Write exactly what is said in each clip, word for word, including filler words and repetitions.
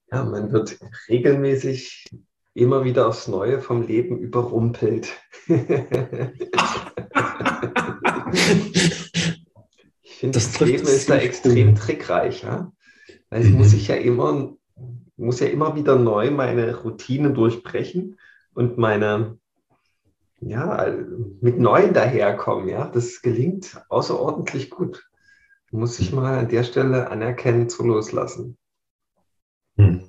Ja, man wird regelmäßig immer wieder aufs Neue vom Leben überrumpelt. Ich finde, Das das trifft Leben es ist da ziemlich extrem cool. trickreich, ja? Weil es muss ich Mhm. ja immer, muss ja immer wieder neu meine Routine durchbrechen und meine, ja, mit Neuen daherkommen, ja. Das gelingt außerordentlich gut. Muss ich mal an der Stelle anerkennen zu loslassen. Mhm.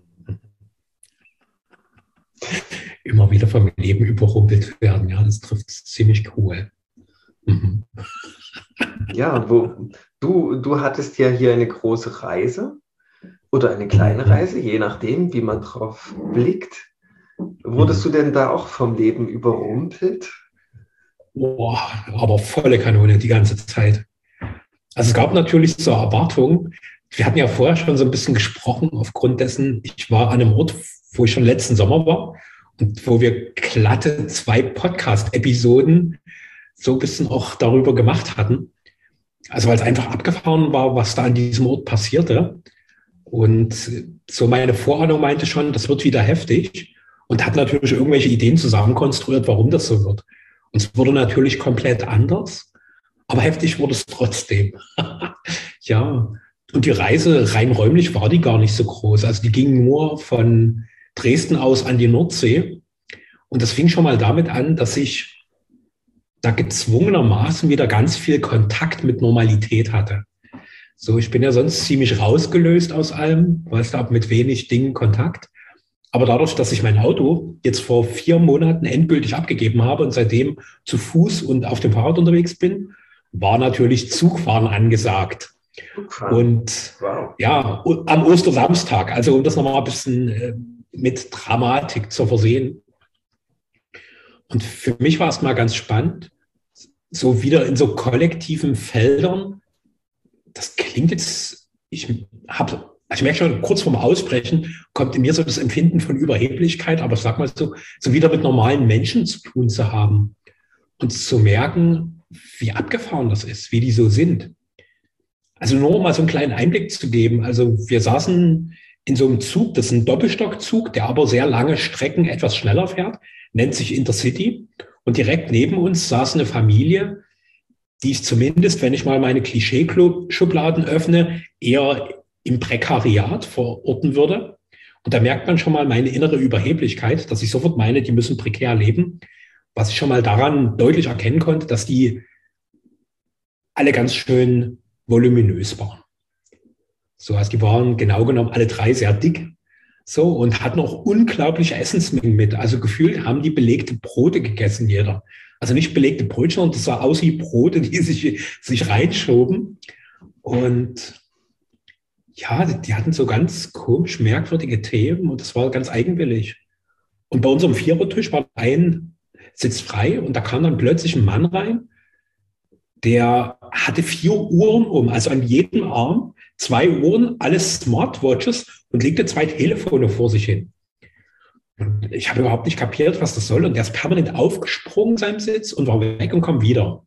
Immer wieder vom Leben überrumpelt werden, ja, das trifft es ziemlich cool. Mhm. Ja, wo du, du hattest ja hier eine große Reise oder eine kleine Mhm. Reise, je nachdem, wie man drauf blickt. Wurdest Mhm. du denn da auch vom Leben überrumpelt? Boah, aber volle Kanone die ganze Zeit. Also es gab natürlich so Erwartungen. Wir hatten ja vorher schon so ein bisschen gesprochen, aufgrund dessen, ich war an einem Ort, wo ich schon letzten Sommer war und wo wir glatte zwei Podcast-Episoden so ein bisschen auch darüber gemacht hatten. Also weil es einfach abgefahren war, was da an diesem Ort passierte. Und so meine Vorahnung meinte schon, das wird wieder heftig und hat natürlich irgendwelche Ideen zusammenkonstruiert, warum das so wird. Und es wurde natürlich komplett anders, aber heftig wurde es trotzdem. Ja, und die Reise rein räumlich war die gar nicht so groß. Also die ging nur von Dresden aus an die Nordsee. Und das fing schon mal damit an, dass ich da gezwungenermaßen wieder ganz viel Kontakt mit Normalität hatte. So, ich bin ja sonst ziemlich rausgelöst aus allem, weißt du, habe mit wenig Dingen Kontakt. Aber dadurch, dass ich mein Auto jetzt vor vier Monaten endgültig abgegeben habe und seitdem zu Fuß und auf dem Fahrrad unterwegs bin, war natürlich Zugfahren angesagt. Zugfahren. Und Wow. ja, am Ostersamstag, also um das nochmal ein bisschen äh, mit Dramatik zu versehen. Und für mich war es mal ganz spannend, so wieder in so kollektiven Feldern. Das klingt jetzt, ich habe, also ich merke schon, kurz vorm Aussprechen kommt in mir so das Empfinden von Überheblichkeit, aber sag mal so, so wieder mit normalen Menschen zu tun zu haben und zu merken, wie abgefahren das ist, wie die so sind. Also nur um mal so einen kleinen Einblick zu geben. Also wir saßen in so einem Zug, das ist ein Doppelstockzug, der aber sehr lange Strecken etwas schneller fährt, nennt sich Intercity. Und direkt neben uns saß eine Familie, die ich zumindest, wenn ich mal meine Klischee-Schubladen öffne, eher im Prekariat verorten würde. Und da merkt man schon mal meine innere Überheblichkeit, dass ich sofort meine, die müssen prekär leben. Was ich schon mal daran deutlich erkennen konnte, dass die alle ganz schön voluminös waren. So, also die waren genau genommen alle drei sehr dick. So, und hatten auch unglaubliche Essensmengen mit. Also gefühlt haben die belegte Brote gegessen, jeder. Also nicht belegte Brötchen, sondern das sah aus wie Brote, die sich, sich reinschoben. Und ja, die hatten so ganz komisch merkwürdige Themen und das war ganz eigenwillig. Und bei unserem Vierertisch war ein Sitz frei und da kam dann plötzlich ein Mann rein, der hatte vier Uhren um, also an jedem Arm zwei Uhren, alles Smartwatches und legte zwei Telefone vor sich hin. Und ich habe überhaupt nicht kapiert, was das soll. Und der ist permanent aufgesprungen in seinem Sitz und war weg und kam wieder.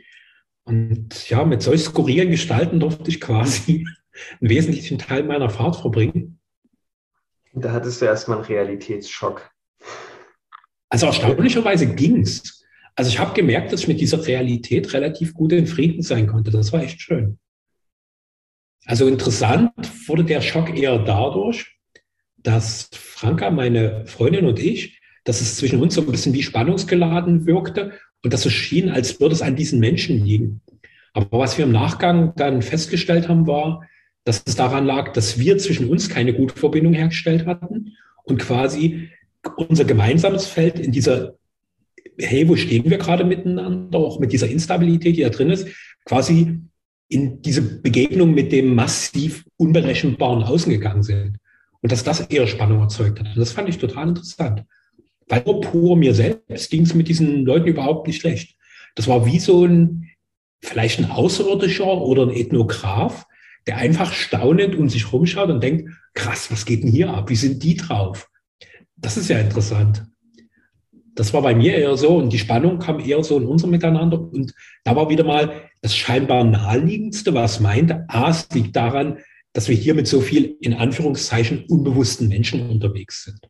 Und ja, mit solch skurrilen Gestalten durfte ich quasi einen wesentlichen Teil meiner Fahrt verbringen. Da hattest du erstmal einen Realitätsschock. Also erstaunlicherweise ging es. Also ich habe gemerkt, dass ich mit dieser Realität relativ gut in Frieden sein konnte. Das war echt schön. Also interessant wurde der Schock eher dadurch, dass Franka, meine Freundin und ich, dass es zwischen uns so ein bisschen wie spannungsgeladen wirkte und dass es schien, als würde es an diesen Menschen liegen. Aber was wir im Nachgang dann festgestellt haben, war, dass es daran lag, dass wir zwischen uns keine gute Verbindung hergestellt hatten und quasi unser gemeinsames Feld in dieser, hey, wo stehen wir gerade miteinander, auch mit dieser Instabilität, die da drin ist, quasi in diese Begegnung mit dem massiv unberechenbaren Außen gegangen sind. Und dass das eher Spannung erzeugt hat. Und das fand ich total interessant. Weil nur pur mir selbst ging es mit diesen Leuten überhaupt nicht schlecht. Das war wie so ein, vielleicht ein Außerirdischer oder ein Ethnograph, der einfach staunend um sich rumschaut und denkt, krass, was geht denn hier ab? Wie sind die drauf? Das ist ja interessant. Das war bei mir eher so und die Spannung kam eher so in unserem Miteinander. Und da war wieder mal das scheinbar naheliegendste, was meinte, A, es liegt daran, dass wir hier mit so viel, in Anführungszeichen, unbewussten Menschen unterwegs sind.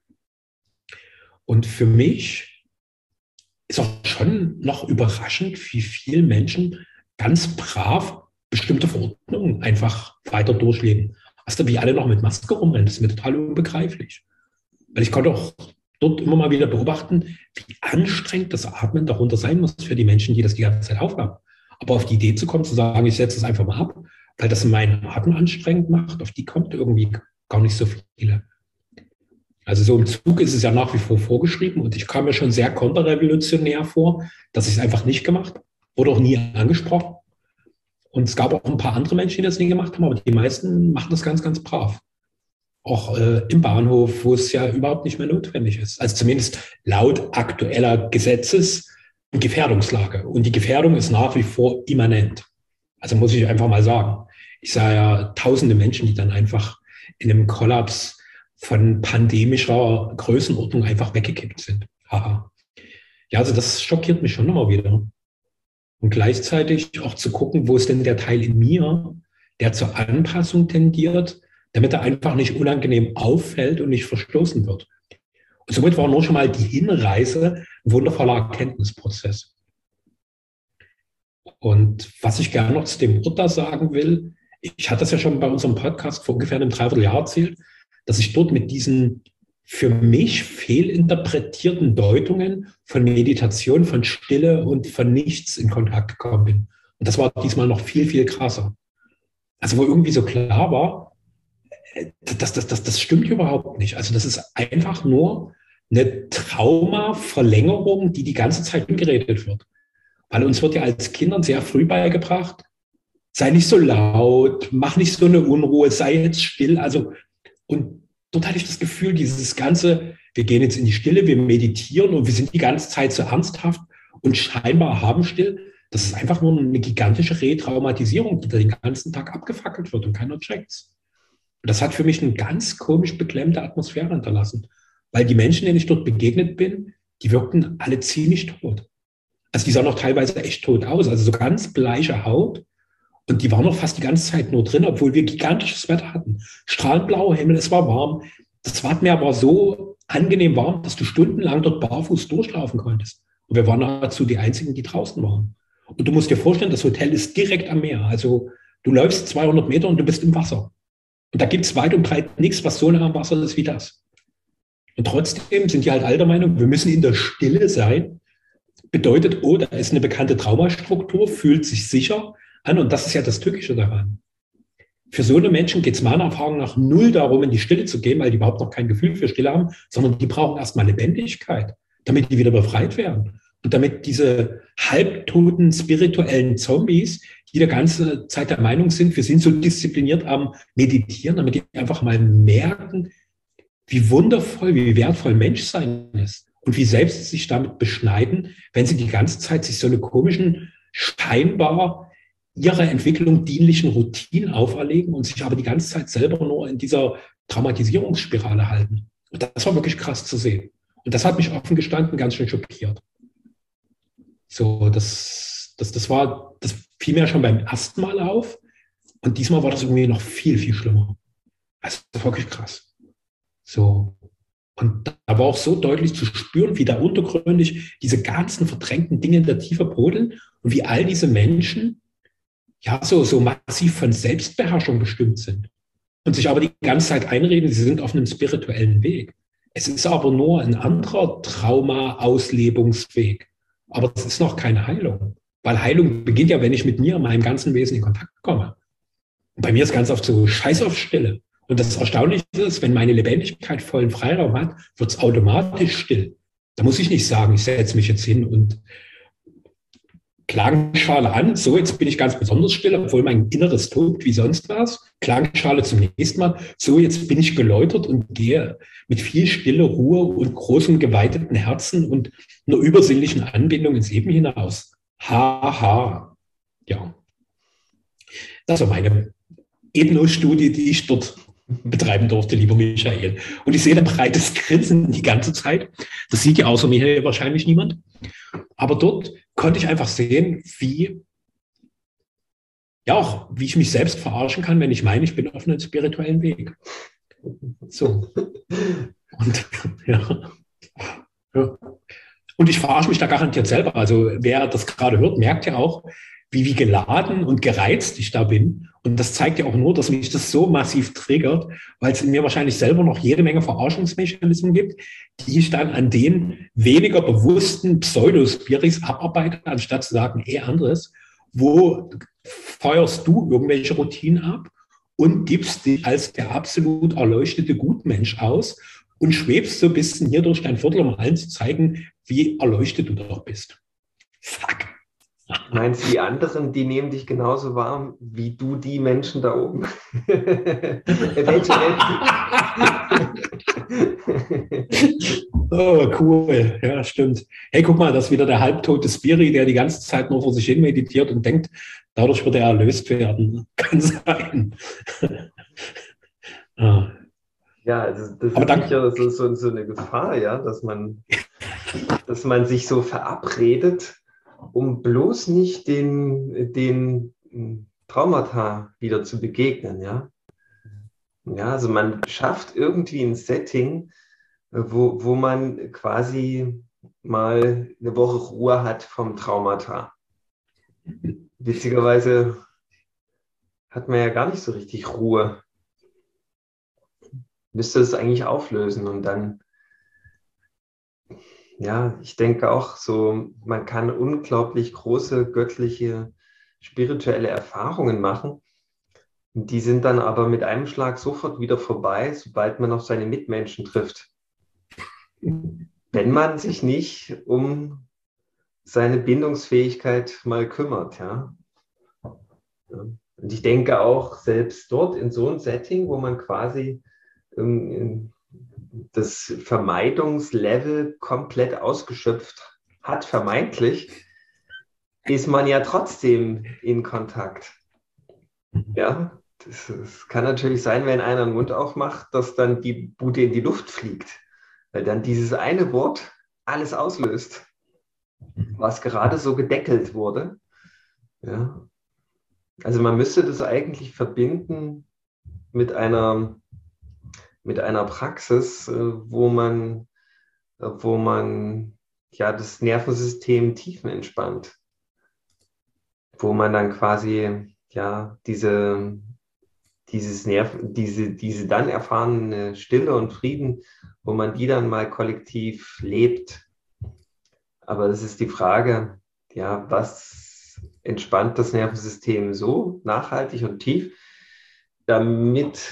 Und für mich ist auch schon noch überraschend, wie viele Menschen ganz brav bestimmte Verordnungen einfach weiter durchleben. Also wie alle noch mit Maske rumrennen, das ist mir total unbegreiflich. Weil ich konnte auch dort immer mal wieder beobachten, wie anstrengend das Atmen darunter sein muss für die Menschen, die das die ganze Zeit aufhaben. Aber auf die Idee zu kommen, zu sagen, ich setze es einfach mal ab, weil das meinen Atem anstrengend macht, auf die kommt irgendwie gar nicht so viele. Also so im Zug ist es ja nach wie vor vorgeschrieben und ich kam mir schon sehr konterrevolutionär vor, dass ich es einfach nicht gemacht habe, wurde auch nie angesprochen. Und es gab auch ein paar andere Menschen, die das nie gemacht haben, aber die meisten machen das ganz, ganz brav. Auch äh, im Bahnhof, wo es ja überhaupt nicht mehr notwendig ist. Also zumindest laut aktueller Gesetzes- und Gefährdungslage. Und die Gefährdung ist nach wie vor immanent. Also muss ich einfach mal sagen. Ich sah ja tausende Menschen, die dann einfach in einem Kollaps von pandemischer Größenordnung einfach weggekippt sind. Haha. Ja, also das schockiert mich schon immer wieder. Und gleichzeitig auch zu gucken, wo ist denn der Teil in mir, der zur Anpassung tendiert, damit er einfach nicht unangenehm auffällt und nicht verstoßen wird. Und somit war nur schon mal die Hinreise ein wundervoller Erkenntnisprozess. Und was ich gerne noch zu dem Ort da sagen will, ich hatte das ja schon bei unserem Podcast vor ungefähr einem Dreivierteljahr erzählt, dass ich dort mit diesen für mich fehlinterpretierten Deutungen von Meditation, von Stille und von Nichts in Kontakt gekommen bin. Und das war diesmal noch viel, viel krasser. Also wo irgendwie so klar war, das, das, das, das stimmt überhaupt nicht. Also das ist einfach nur eine Traumaverlängerung, die die ganze Zeit geredet wird. Weil uns wird ja als Kindern sehr früh beigebracht, sei nicht so laut, mach nicht so eine Unruhe, sei jetzt still. Also, und dort hatte ich das Gefühl, dieses ganze, wir gehen jetzt in die Stille, wir meditieren und wir sind die ganze Zeit so ernsthaft und scheinbar haben still. Das ist einfach nur eine gigantische Retraumatisierung, die den ganzen Tag abgefackelt wird und keiner checkt's. Und das hat für mich eine ganz komisch beklemmte Atmosphäre hinterlassen, weil die Menschen, denen ich dort begegnet bin, die wirkten alle ziemlich tot. Also die sahen noch teilweise echt tot aus, also so ganz bleiche Haut. Und die waren noch fast die ganze Zeit nur drin, obwohl wir gigantisches Wetter hatten. Strahlend blauer Himmel, es war warm. Das Wattenmeer war so angenehm warm, dass du stundenlang dort barfuß durchlaufen konntest. Und wir waren nahezu die Einzigen, die draußen waren. Und du musst dir vorstellen, das Hotel ist direkt am Meer. Also du läufst zweihundert Meter und du bist im Wasser. Und da gibt es weit und breit nichts, was so nah am Wasser ist wie das. Und trotzdem sind die halt all der Meinung, wir müssen in der Stille sein. Bedeutet, oh, da ist eine bekannte Traumastruktur, fühlt sich sicher an. Und das ist ja das Tückische daran. Für so eine Menschen geht es meiner Erfahrung nach null darum, in die Stille zu gehen, weil die überhaupt noch kein Gefühl für Stille haben, sondern die brauchen erstmal Lebendigkeit, damit die wieder befreit werden. Und damit diese halbtoten spirituellen Zombies, die die ganze Zeit der Meinung sind, wir sind so diszipliniert am Meditieren, damit die einfach mal merken, wie wundervoll, wie wertvoll Menschsein ist und wie selbst sie sich damit beschneiden, wenn sie die ganze Zeit sich so eine komischen, scheinbar ihrer Entwicklung dienlichen Routinen auferlegen und sich aber die ganze Zeit selber nur in dieser Traumatisierungsspirale halten. Und das war wirklich krass zu sehen. Und das hat mich offen gestanden ganz schön schockiert. So, das, das, das war, das fiel mir schon beim ersten Mal auf. Und diesmal war das irgendwie noch viel, viel schlimmer. Also, das war wirklich krass. So. Und da war auch so deutlich zu spüren, wie da untergründig diese ganzen verdrängten Dinge in der Tiefe brodeln und wie all diese Menschen ja so, so massiv von Selbstbeherrschung bestimmt sind und sich aber die ganze Zeit einreden, sie sind auf einem spirituellen Weg. Es ist aber nur ein anderer Trauma-Auslebungsweg. Aber es ist noch keine Heilung. Weil Heilung beginnt ja, wenn ich mit mir, meinem ganzen Wesen in Kontakt komme. Und bei mir ist ganz oft so Scheiß auf Stille. Und das Erstaunliche ist, wenn meine Lebendigkeit vollen Freiraum hat, wird es automatisch still. Da muss ich nicht sagen, ich setze mich jetzt hin und Klangschale an. So, jetzt bin ich ganz besonders still, obwohl mein Inneres tobt wie sonst was. Klangschale zum nächsten Mal. So, jetzt bin ich geläutert und gehe mit viel Stille, Ruhe und großem geweiteten Herzen und einer übersinnlichen Anbindung ins Leben hinaus. Haha. Ha. Ja. Das war meine Ethno-Studie, die ich dort betreiben durfte, lieber Michael. Und ich sehe ein breites Grinsen die ganze Zeit. Das sieht ja außer mir wahrscheinlich niemand. Aber dort konnte ich einfach sehen, wie ja auch, wie ich mich selbst verarschen kann, wenn ich meine, ich bin auf einem spirituellen Weg. So. Und, ja. Ja. Und ich verarsche mich da garantiert selber. Also wer das gerade hört, merkt ja auch, wie, wie geladen und gereizt ich da bin. Und das zeigt ja auch nur, dass mich das so massiv triggert, weil es in mir wahrscheinlich selber noch jede Menge Verarschungsmechanismen gibt, die ich dann an den weniger bewussten Pseudospiris abarbeite, anstatt zu sagen, eh anderes. Wo feuerst du irgendwelche Routinen ab und gibst dich als der absolut erleuchtete Gutmensch aus und schwebst so ein bisschen hier durch dein Viertel, um allen zu zeigen, wie erleuchtet du doch bist. Fuck. Meinst du, die anderen, die nehmen dich genauso wahr, wie du die Menschen da oben? Eventuell. Oh, cool. Ja, stimmt. Hey, guck mal, das ist wieder der halbtote Spiri, der die ganze Zeit nur vor sich hin meditiert und denkt, dadurch wird er erlöst werden. Kann sein. ah. Ja, also das Aber ist dann, sicher so, so, so eine Gefahr, ja, dass man, dass man sich so verabredet, um bloß nicht den, den Traumata wieder zu begegnen, ja. Ja, also man schafft irgendwie ein Setting, wo, wo man quasi mal eine Woche Ruhe hat vom Traumata. Witzigerweise hat man ja gar nicht so richtig Ruhe. Müsste es eigentlich auflösen und dann, ja, ich denke auch so, man kann unglaublich große göttliche, spirituelle Erfahrungen machen. Die sind dann aber mit einem Schlag sofort wieder vorbei, sobald man auf seine Mitmenschen trifft. Wenn man sich nicht um seine Bindungsfähigkeit mal kümmert, ja. Und ich denke auch, selbst dort in so einem Setting, wo man quasi ähm, das Vermeidungslevel komplett ausgeschöpft hat, vermeintlich, ist man ja trotzdem in Kontakt. Ja, das, das kann natürlich sein, wenn einer den Mund aufmacht, dass dann die Bude in die Luft fliegt, weil dann dieses eine Wort alles auslöst, was gerade so gedeckelt wurde. Ja. Also man müsste das eigentlich verbinden mit einer, mit einer Praxis, wo man, wo man ja das Nervensystem tiefenentspannt, wo man dann quasi ja diese, dieses Nerv, diese, diese dann erfahrene Stille und Frieden, wo man die dann mal kollektiv lebt. Aber das ist die Frage, ja, was entspannt das Nervensystem so nachhaltig und tief, damit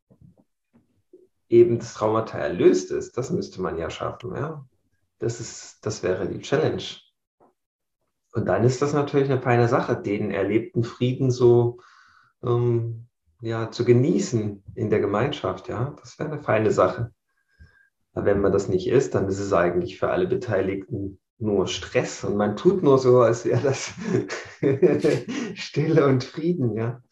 eben das Traumata erlöst ist. Das müsste man ja schaffen. Ja? Das ist, das wäre die Challenge. Und dann ist das natürlich eine feine Sache, den erlebten Frieden so ähm, ja, zu genießen in der Gemeinschaft. Ja? Das wäre eine feine Sache. Aber wenn man das nicht ist, dann ist es eigentlich für alle Beteiligten nur Stress und man tut nur so, als wäre das Stille und Frieden. Ja?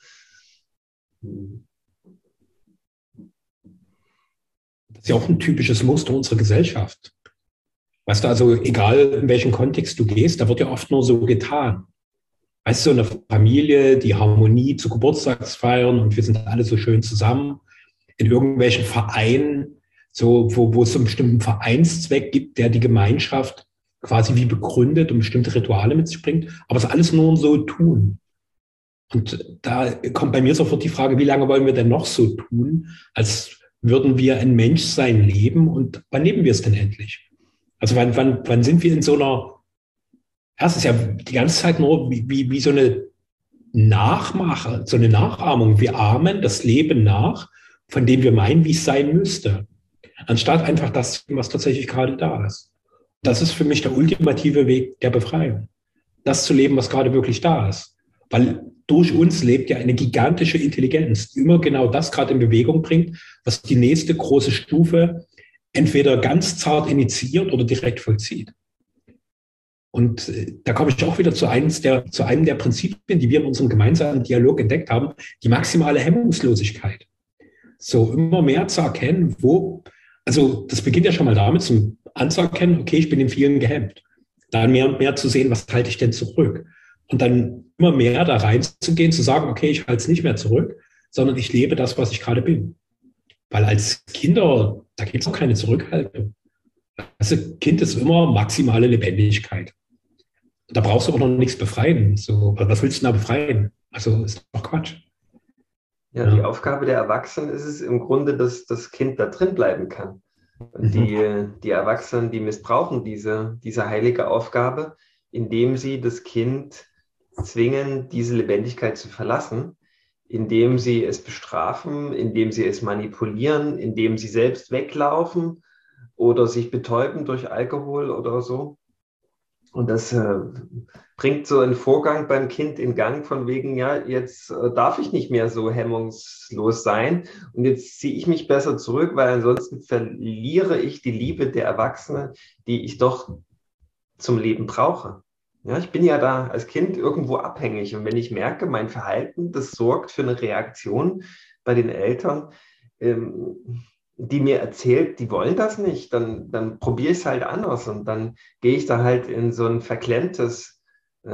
Das ist ja auch ein typisches Muster unserer Gesellschaft. Weißt du, also egal in welchen Kontext du gehst, da wird ja oft nur so getan. Weißt du, eine Familie, die Harmonie zu Geburtstagsfeiern und wir sind alle so schön zusammen in irgendwelchen Vereinen, so, wo, wo es so einen bestimmten Vereinszweck gibt, der die Gemeinschaft quasi wie begründet und bestimmte Rituale mit sich bringt, aber es ist alles nur so tun. Und da kommt bei mir sofort die Frage, wie lange wollen wir denn noch so tun, als würden wir ein Menschsein leben und wann leben wir es denn endlich? Also wann, wann, wann sind wir in so einer, ja, es ist ja die ganze Zeit nur wie, wie, wie so eine Nachmache, so eine Nachahmung. Wir ahmen das Leben nach, von dem wir meinen, wie es sein müsste, anstatt einfach das, was tatsächlich gerade da ist. Das ist für mich der ultimative Weg der Befreiung. Das zu leben, was gerade wirklich da ist. Weil durch uns lebt ja eine gigantische Intelligenz, die immer genau das gerade in Bewegung bringt, was die nächste große Stufe entweder ganz zart initiiert oder direkt vollzieht. Und da komme ich auch wieder zu, eins der, zu einem der Prinzipien, die wir in unserem gemeinsamen Dialog entdeckt haben, die maximale Hemmungslosigkeit. So immer mehr zu erkennen, wo, also das beginnt ja schon mal damit, zum anzuerkennen, okay, ich bin in vielen gehemmt. Dann mehr und mehr zu sehen, was halte ich denn zurück? Und dann immer mehr da reinzugehen, zu sagen, okay, ich halte es nicht mehr zurück, sondern ich lebe das, was ich gerade bin. Weil als Kinder, da gibt es auch keine Zurückhaltung. Also Kind ist immer maximale Lebendigkeit. Da brauchst du aber noch nichts befreien. So, was willst du da befreien? Also ist doch Quatsch. Ja, die Aufgabe der Erwachsenen ist es im Grunde, dass das Kind da drin bleiben kann. Und Mhm. die, die Erwachsenen, die missbrauchen diese, diese heilige Aufgabe, indem sie das Kind zwingen, diese Lebendigkeit zu verlassen, indem sie es bestrafen, indem sie es manipulieren, indem sie selbst weglaufen oder sich betäuben durch Alkohol oder so. Und das äh, bringt so einen Vorgang beim Kind in Gang von wegen, ja, jetzt äh, darf ich nicht mehr so hemmungslos sein und jetzt ziehe ich mich besser zurück, weil ansonsten verliere ich die Liebe der Erwachsenen, die ich doch zum Leben brauche. Ja, ich bin ja da als Kind irgendwo abhängig und wenn ich merke, mein Verhalten, das sorgt für eine Reaktion bei den Eltern, ähm, die mir erzählt, die wollen das nicht, dann, dann probiere ich es halt anders und dann gehe ich da halt in so ein verklemmtes äh,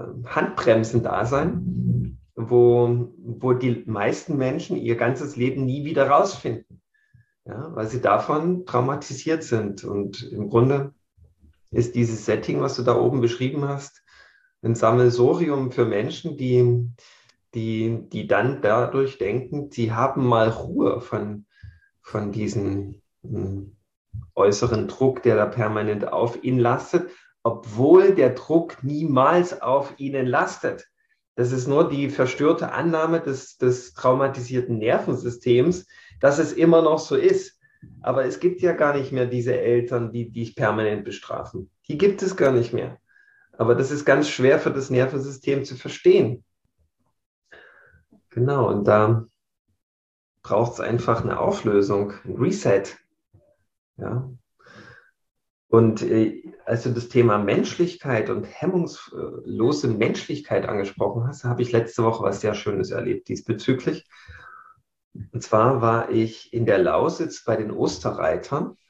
Handbremsen-Dasein, wo, wo die meisten Menschen ihr ganzes Leben nie wieder rausfinden, ja, weil sie davon traumatisiert sind. Und im Grunde ist dieses Setting, was du da oben beschrieben hast, ein Sammelsurium für Menschen, die, die, die dann dadurch denken, sie haben mal Ruhe von von diesem mh, äußeren Druck, der da permanent auf ihn lastet, obwohl der Druck niemals auf ihnen lastet. Das ist nur die verstörte Annahme des, des traumatisierten Nervensystems, dass es immer noch so ist. Aber es gibt ja gar nicht mehr diese Eltern, die dich permanent bestrafen. Die gibt es gar nicht mehr. Aber das ist ganz schwer für das Nervensystem zu verstehen. Genau, und da braucht es einfach eine Auflösung, ein Reset. Ja. Und äh, als du das Thema Menschlichkeit und hemmungslose Menschlichkeit angesprochen hast, habe ich letzte Woche was sehr Schönes erlebt diesbezüglich. Und zwar war ich in der Lausitz bei den Osterreitern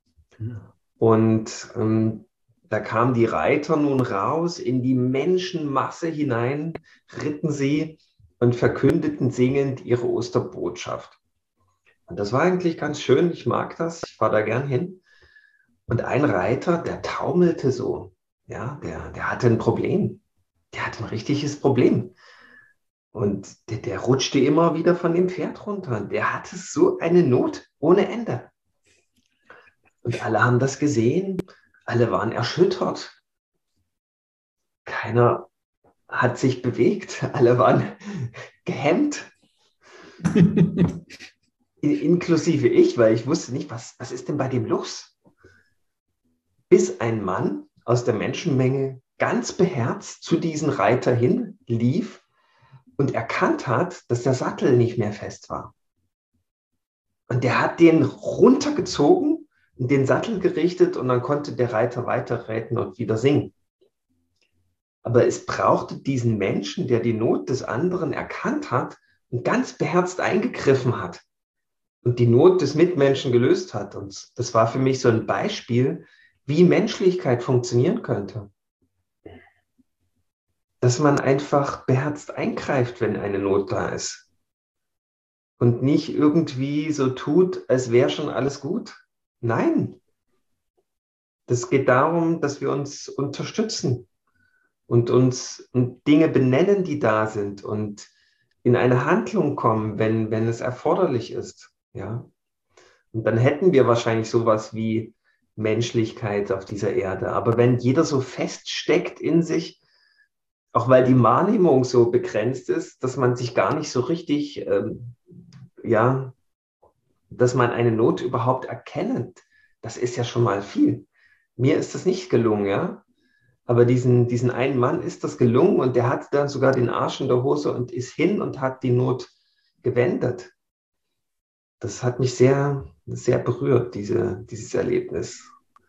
und ähm, da kamen die Reiter nun raus in die Menschenmasse hinein, ritten sie und verkündeten singend ihre Osterbotschaft. Und das war eigentlich ganz schön, ich mag das, ich fahre da gern hin. Und ein Reiter, der taumelte so, ja, der, der hatte ein Problem, der hatte ein richtiges Problem. Und der, der rutschte immer wieder von dem Pferd runter. Der hatte so eine Not ohne Ende. Und alle haben das gesehen, alle waren erschüttert. Keiner hat sich bewegt, alle waren gehemmt. Inklusive ich, weil ich wusste nicht, was, was ist denn bei dem los? Bis ein Mann aus der Menschenmenge ganz beherzt zu diesem Reiter hinlief und erkannt hat, dass der Sattel nicht mehr fest war. Und der hat den runtergezogen und den Sattel gerichtet und dann konnte der Reiter weiterreiten und wieder singen. Aber es brauchte diesen Menschen, der die Not des anderen erkannt hat und ganz beherzt eingegriffen hat und die Not des Mitmenschen gelöst hat. Und das war für mich so ein Beispiel, wie Menschlichkeit funktionieren könnte. Dass man einfach beherzt eingreift, wenn eine Not da ist. Und nicht irgendwie so tut, als wäre schon alles gut. Nein. Das geht darum, dass wir uns unterstützen und uns und Dinge benennen, die da sind und in eine Handlung kommen, wenn, wenn es erforderlich ist. Ja? Und dann hätten wir wahrscheinlich sowas wie Menschlichkeit auf dieser Erde. Aber wenn jeder so feststeckt in sich, auch weil die Wahrnehmung so begrenzt ist, dass man sich gar nicht so richtig, ähm, ja, dass man eine Not überhaupt erkennt, das ist ja schon mal viel. Mir ist das nicht gelungen, ja. Aber diesen, diesen einen Mann ist das gelungen und der hat dann sogar den Arsch in der Hose und ist hin und hat die Not gewendet. Das hat mich sehr, sehr berührt, diese, dieses Erlebnis.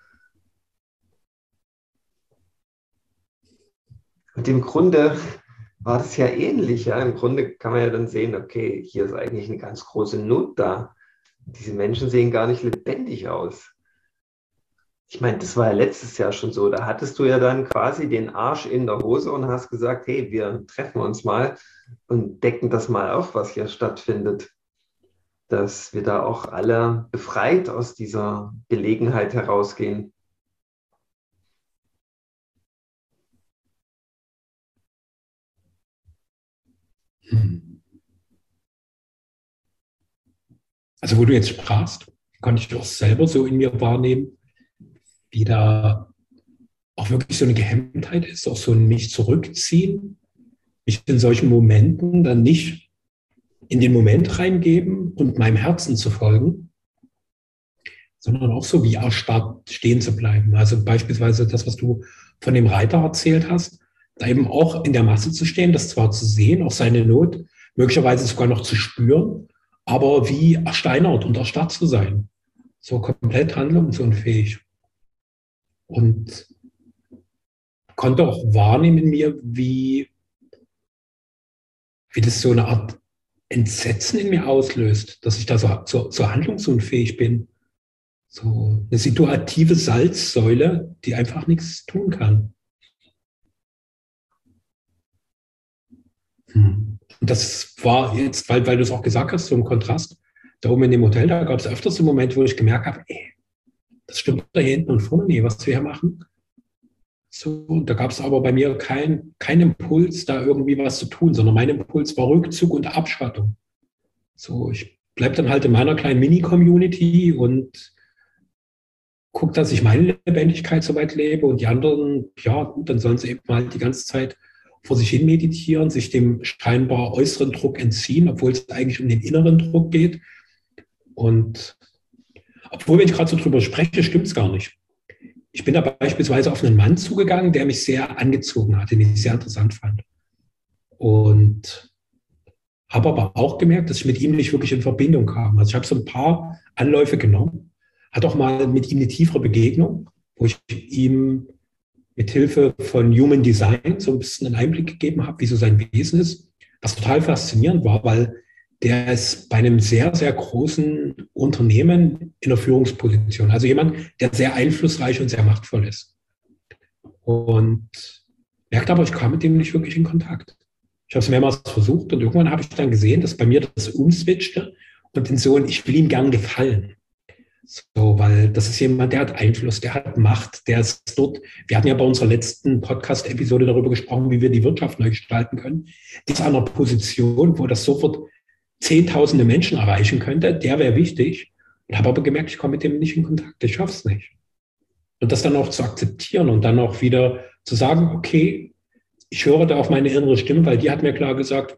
Und im Grunde war das ja ähnlich. Ja? Im Grunde kann man ja dann sehen, okay, hier ist eigentlich eine ganz große Not da. Diese Menschen sehen gar nicht lebendig aus. Ich meine, das war ja letztes Jahr schon so. Da hattest du ja dann quasi den Arsch in der Hose und hast gesagt, hey, wir treffen uns mal und decken das mal auf, was hier stattfindet. Dass wir da auch alle befreit aus dieser Gelegenheit herausgehen. Also wo du jetzt sprachst, konnte ich auch selber so in mir wahrnehmen, wie da auch wirklich so eine Gehemmtheit ist, auch so ein mich zurückziehen, mich in solchen Momenten dann nicht in den Moment reingeben und meinem Herzen zu folgen, sondern auch so wie erstarrt stehen zu bleiben. Also beispielsweise das, was du von dem Reiter erzählt hast, da eben auch in der Masse zu stehen, das zwar zu sehen, auch seine Not, möglicherweise sogar noch zu spüren, aber wie ersteinert und erstarrt zu sein. So komplett handlungsunfähig. Und konnte auch wahrnehmen in mir, wie, wie das so eine Art Entsetzen in mir auslöst, dass ich da so, so, so handlungsunfähig bin. So eine situative Salzsäule, die einfach nichts tun kann. Hm. Und das war jetzt, weil, weil du es auch gesagt hast, so im Kontrast, da oben in dem Hotel, da gab es öfters so Momente, wo ich gemerkt habe, ey, das stimmt da hinten und vorne nicht, was wir hier machen. So, da gab es aber bei mir keinen kein Impuls, da irgendwie was zu tun, sondern mein Impuls war Rückzug und Abschattung. So, ich bleibe dann halt in meiner kleinen Mini-Community und gucke, dass ich meine Lebendigkeit soweit lebe und die anderen, ja gut, dann sollen sie eben halt die ganze Zeit vor sich hin meditieren, sich dem scheinbar äußeren Druck entziehen, obwohl es eigentlich um den inneren Druck geht. Und obwohl, wenn ich gerade so drüber spreche, stimmt es gar nicht. Ich bin da beispielsweise auf einen Mann zugegangen, der mich sehr angezogen hat, den ich sehr interessant fand. Und habe aber auch gemerkt, dass ich mit ihm nicht wirklich in Verbindung kam. Also ich habe so ein paar Anläufe genommen, hatte auch mal mit ihm eine tiefere Begegnung, wo ich ihm mit Hilfe von Human Design so ein bisschen einen Einblick gegeben habe, wie so sein Wesen ist, was total faszinierend war, weil der ist bei einem sehr, sehr großen Unternehmen in der Führungsposition. Also jemand, der sehr einflussreich und sehr machtvoll ist. Und merkt aber, ich kam mit dem nicht wirklich in Kontakt. Ich habe es mehrmals versucht und irgendwann habe ich dann gesehen, dass bei mir das umswitchte und in so ein, ich will ihm gern gefallen. So, weil das ist jemand, der hat Einfluss, der hat Macht, der ist dort. Wir hatten ja bei unserer letzten Podcast-Episode darüber gesprochen, wie wir die Wirtschaft neu gestalten können. Der ist an einer Position, wo das sofort Zehntausende Menschen erreichen könnte, der wäre wichtig. Und habe aber gemerkt, ich komme mit dem nicht in Kontakt, ich schaffe es nicht. Und das dann auch zu akzeptieren und dann auch wieder zu sagen, okay, ich höre da auf meine innere Stimme, weil die hat mir klar gesagt,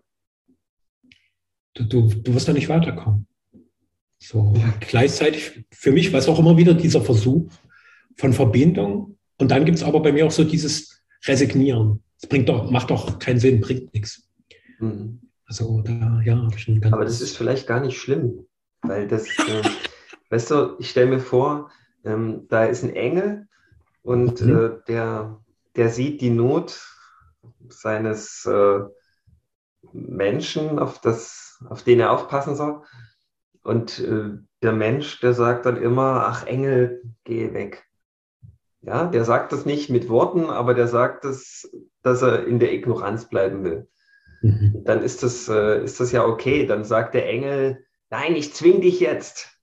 du, du, du wirst da nicht weiterkommen. So, ja. Gleichzeitig für mich war es auch immer wieder dieser Versuch von Verbindung. Und dann gibt es aber bei mir auch so dieses Resignieren. Es bringt doch, macht doch keinen Sinn, bringt nichts. Mhm. Also da, ja, habe ich einen ganz... Aber das ist vielleicht gar nicht schlimm, weil das, äh, weißt du, ich stelle mir vor, ähm, da ist ein Engel und mhm. äh, der, der sieht die Not seines äh, Menschen, auf, das, auf den er aufpassen soll. Und äh, der Mensch, der sagt dann immer, ach Engel, geh weg. Ja, der sagt das nicht mit Worten, aber der sagt das, dass er in der Ignoranz bleiben will. Mhm. Dann ist das, äh, ist das ja okay. Dann sagt der Engel, nein, ich zwing dich jetzt.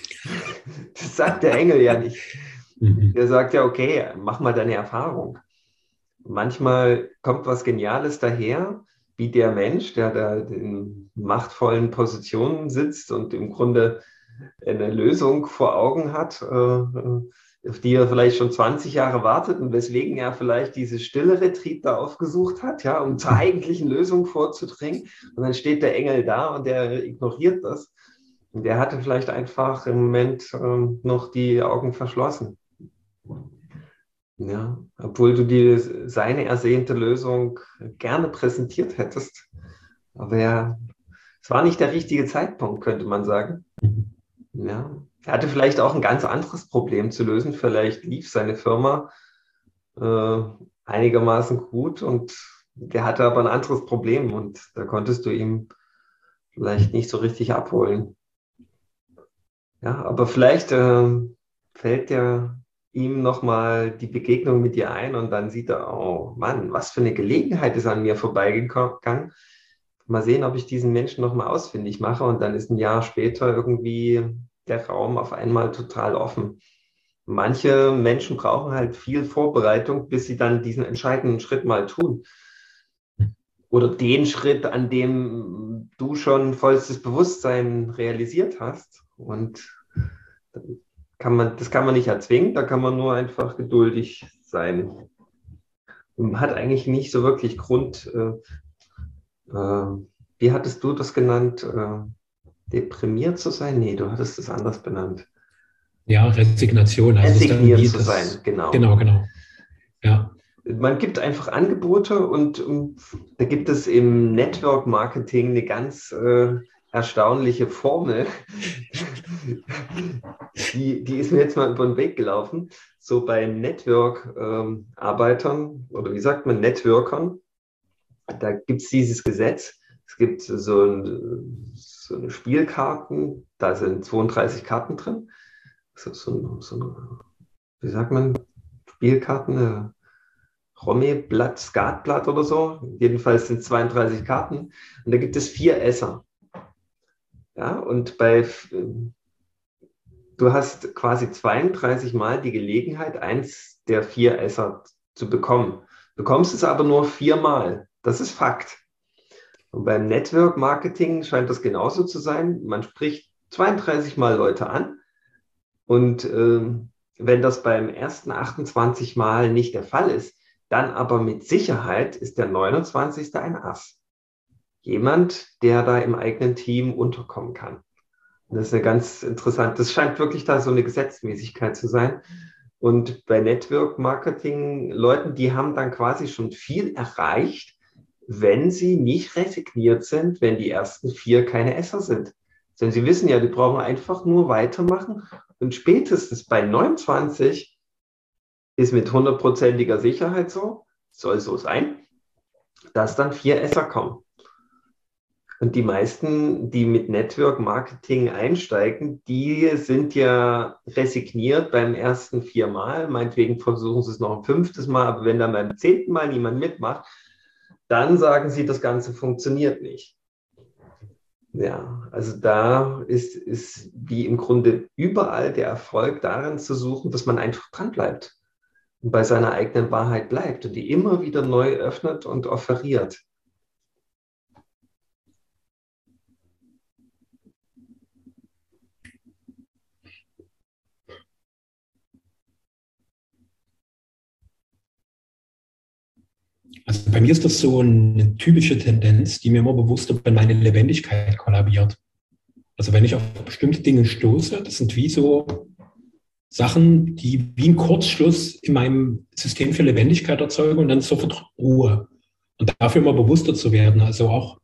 Das sagt der Engel ja nicht. Mhm. Der sagt ja, okay, mach mal deine Erfahrung. Manchmal kommt was Geniales daher, wie der Mensch, der da in machtvollen Positionen sitzt und im Grunde eine Lösung vor Augen hat, auf die er vielleicht schon zwanzig Jahre wartet und weswegen er vielleicht diese stille Retreat da aufgesucht hat, ja, um zur eigentlichen Lösung vorzudringen. Und dann steht der Engel da und der ignoriert das. Und der hatte vielleicht einfach im Moment noch die Augen verschlossen. Ja, obwohl du die, seine ersehnte Lösung gerne präsentiert hättest. Aber ja, es war nicht der richtige Zeitpunkt, könnte man sagen. Ja, er hatte vielleicht auch ein ganz anderes Problem zu lösen. Vielleicht lief seine Firma äh, einigermaßen gut und der hatte aber ein anderes Problem und da konntest du ihm vielleicht nicht so richtig abholen. Ja, aber vielleicht äh, fällt der ihm nochmal die Begegnung mit dir ein und dann sieht er, oh Mann, was für eine Gelegenheit ist an mir vorbeigegangen. Mal sehen, ob ich diesen Menschen nochmal ausfindig mache und dann ist ein Jahr später irgendwie der Raum auf einmal total offen. Manche Menschen brauchen halt viel Vorbereitung, bis sie dann diesen entscheidenden Schritt mal tun. Oder den Schritt, an dem du schon vollstes Bewusstsein realisiert hast. Und kann man, das kann man nicht erzwingen, da kann man nur einfach geduldig sein. Man hat eigentlich nicht so wirklich Grund, äh, äh, wie hattest du das genannt, äh, deprimiert zu sein? Nee, du hattest es anders benannt. Ja, Resignation. Also Resigniert wie zu das, sein, genau. Genau, genau. Ja. Man gibt einfach Angebote und, und da gibt es im Network Marketing eine ganz äh, erstaunliche Formel. die, die ist mir jetzt mal über den Weg gelaufen. So bei Network-Arbeitern ähm, oder wie sagt man, Networkern, da gibt es dieses Gesetz. Es gibt so, ein, so eine Spielkarten, da sind zweiunddreißig Karten drin. So, so, so eine, wie sagt man, Spielkarten, eine Romy-Blatt, Skatblatt oder so. Jedenfalls sind zweiunddreißig Karten und da gibt es vier Esser. Ja, und bei, du hast quasi zweiunddreißig Mal die Gelegenheit, eins der vier Esser zu bekommen. Du bekommst es aber nur viermal. Das ist Fakt. Und beim Network Marketing scheint das genauso zu sein. Man spricht zweiunddreißig Mal Leute an und äh, wenn das beim ersten achtundzwanzig Mal nicht der Fall ist, dann aber mit Sicherheit ist der neunundzwanzigste ein Ass. Jemand, der da im eigenen Team unterkommen kann. Und das ist eine ganz interessante, das scheint wirklich da so eine Gesetzmäßigkeit zu sein. Und bei Network Marketing Leuten, die haben dann quasi schon viel erreicht, wenn sie nicht resigniert sind, wenn die ersten vier keine Esser sind. Denn sie wissen ja, die brauchen einfach nur weitermachen und spätestens bei neunundzwanzig ist mit hundertprozentiger Sicherheit so, soll so sein, dass dann vier Esser kommen. Und die meisten, die mit Network Marketing einsteigen, die sind ja resigniert beim ersten viermal. Meinetwegen versuchen sie es noch ein fünftes Mal, aber wenn dann beim zehnten Mal niemand mitmacht, dann sagen sie, das Ganze funktioniert nicht. Ja, also da ist, ist wie im Grunde überall der Erfolg darin zu suchen, dass man einfach dran bleibt und bei seiner eigenen Wahrheit bleibt und die immer wieder neu öffnet und offeriert. Also bei mir ist das so eine typische Tendenz, die mir immer bewusst wird, wenn meine Lebendigkeit kollabiert. Also wenn ich auf bestimmte Dinge stoße, das sind wie so Sachen, die wie ein Kurzschluss in meinem System für Lebendigkeit erzeugen und dann sofort Ruhe. Und dafür immer bewusster zu werden. Also auch,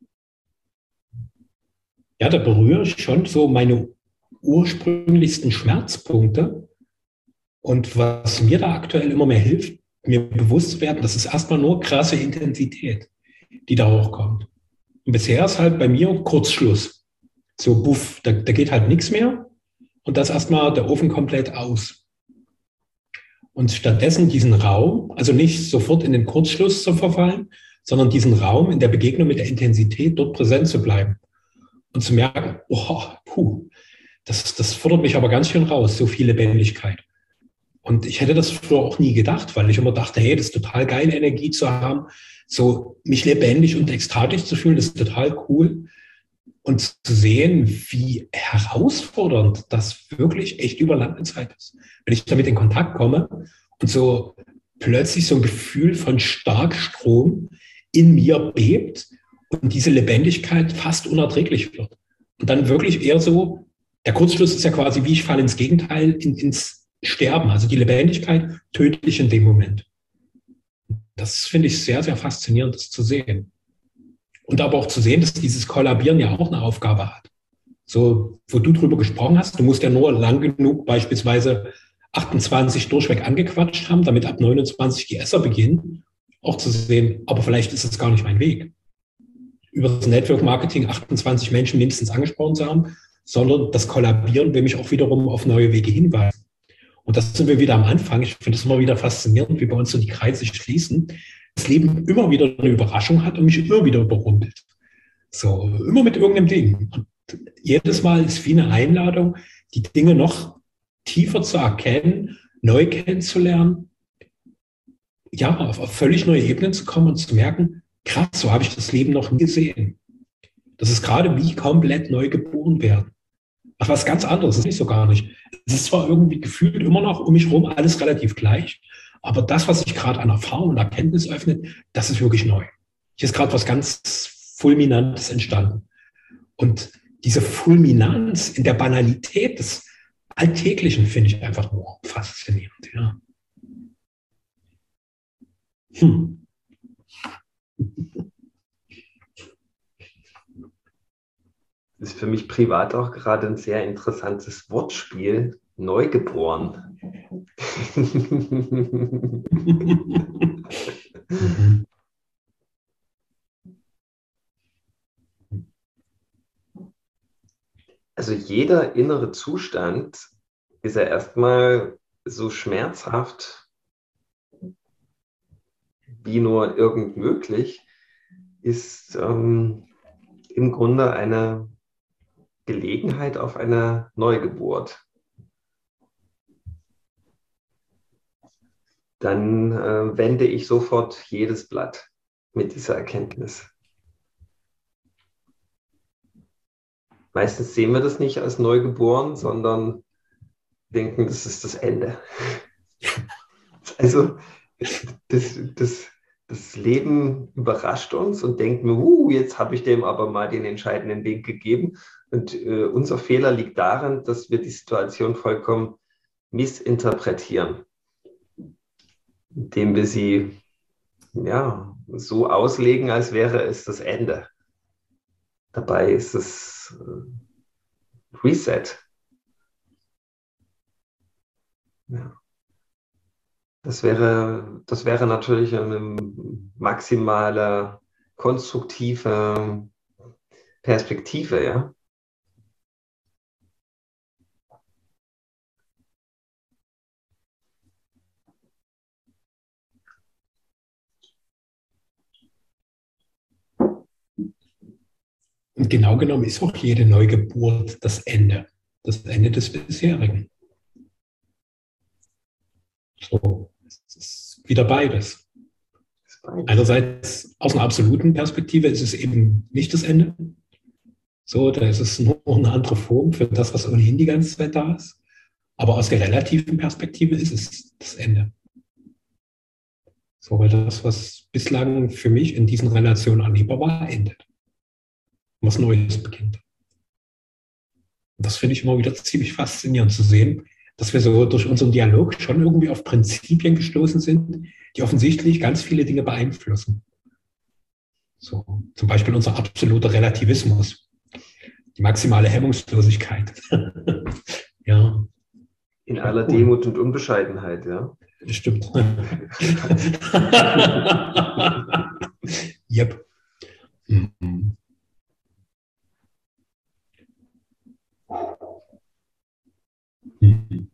ja, da berühre ich schon so meine ursprünglichsten Schmerzpunkte. Und was mir da aktuell immer mehr hilft, mir bewusst zu werden, das ist erstmal nur krasse Intensität, die da hochkommt. Und bisher ist halt bei mir Kurzschluss. So, buff, da, da geht halt nichts mehr und das erstmal der Ofen komplett aus. Und stattdessen diesen Raum, also nicht sofort in den Kurzschluss zu verfallen, sondern diesen Raum in der Begegnung mit der Intensität dort präsent zu bleiben und zu merken, oh, puh, das, das fordert mich aber ganz schön raus, so viel Lebendigkeit. Und ich hätte das früher auch nie gedacht, weil ich immer dachte, hey, das ist total geil, Energie zu haben, so mich lebendig und ekstatisch zu fühlen, das ist total cool. Und zu sehen, wie herausfordernd das wirklich echt über lange Zeit ist. Wenn ich damit in Kontakt komme und so plötzlich so ein Gefühl von Starkstrom in mir bebt und diese Lebendigkeit fast unerträglich wird. Und dann wirklich eher so, der Kurzschluss ist ja quasi wie ich falle ins Gegenteil, in, ins Sterben. Also die Lebendigkeit tödlich in dem Moment. Das finde ich sehr, sehr faszinierend, das zu sehen. Und aber auch zu sehen, dass dieses Kollabieren ja auch eine Aufgabe hat. So, wo du drüber gesprochen hast, du musst ja nur lang genug beispielsweise achtundzwanzig durchweg angequatscht haben, damit ab neunundzwanzig die Esser beginnen, auch zu sehen, aber vielleicht ist es gar nicht mein Weg. Über das Network Marketing achtundzwanzig Menschen mindestens angesprochen zu haben, sondern das Kollabieren will mich auch wiederum auf neue Wege hinweisen. Und das sind wir wieder am Anfang. Ich finde es immer wieder faszinierend, wie bei uns so die Kreise schließen. Das Leben immer wieder eine Überraschung hat und mich immer wieder überrumpelt. So, immer mit irgendeinem Ding. Und jedes Mal ist wie eine Einladung, die Dinge noch tiefer zu erkennen, neu kennenzulernen, ja, auf, auf völlig neue Ebenen zu kommen und zu merken, krass, so habe ich das Leben noch nie gesehen. Das ist gerade wie komplett neu geboren werden. Ach, was ganz anderes, das ist nicht so gar nicht. Es ist zwar irgendwie gefühlt immer noch um mich herum alles relativ gleich, aber das, was sich gerade an Erfahrung und Erkenntnis öffnet, das ist wirklich neu. Hier ist gerade was ganz Fulminantes entstanden. Und diese Fulminanz in der Banalität des Alltäglichen finde ich einfach nur faszinierend. Ja. Hm. Das ist für mich privat auch gerade ein sehr interessantes Wortspiel. Neugeboren. Mhm. Also jeder innere Zustand ist ja erstmal so schmerzhaft wie nur irgend möglich, ist ähm, im Grunde eine Gelegenheit auf eine Neugeburt. Dann äh, wende ich sofort jedes Blatt mit dieser Erkenntnis. Meistens sehen wir das nicht als neugeboren, sondern denken, das ist das Ende. Also das, das, das Leben überrascht uns und denkt mir, uh, jetzt habe ich dem aber mal den entscheidenden Weg gegeben. Und äh, unser Fehler liegt darin, dass wir die Situation vollkommen missinterpretieren, indem wir sie ja, so auslegen, als wäre es das Ende. Dabei ist es äh, Reset. Ja. Das wäre, das wäre natürlich eine maximale konstruktive Perspektive, ja. Und genau genommen ist auch jede Neugeburt das Ende, das Ende des bisherigen. So, es ist wieder beides. Einerseits aus einer absoluten Perspektive ist es eben nicht das Ende. So, da ist es nur eine andere Form für das, was ohnehin die ganze Zeit da ist. Aber aus der relativen Perspektive ist es das Ende. So, weil das, was bislang für mich in diesen Relationen erlebbar war, endet. Was Neues beginnt. Und das finde ich immer wieder ziemlich faszinierend zu sehen, dass wir so durch unseren Dialog schon irgendwie auf Prinzipien gestoßen sind, die offensichtlich ganz viele Dinge beeinflussen. So, zum Beispiel unser absoluter Relativismus, die maximale Hemmungslosigkeit. Ja. In aller cool. Demut und Unbescheidenheit, ja. Stimmt. Yep. Mhm. Mhm.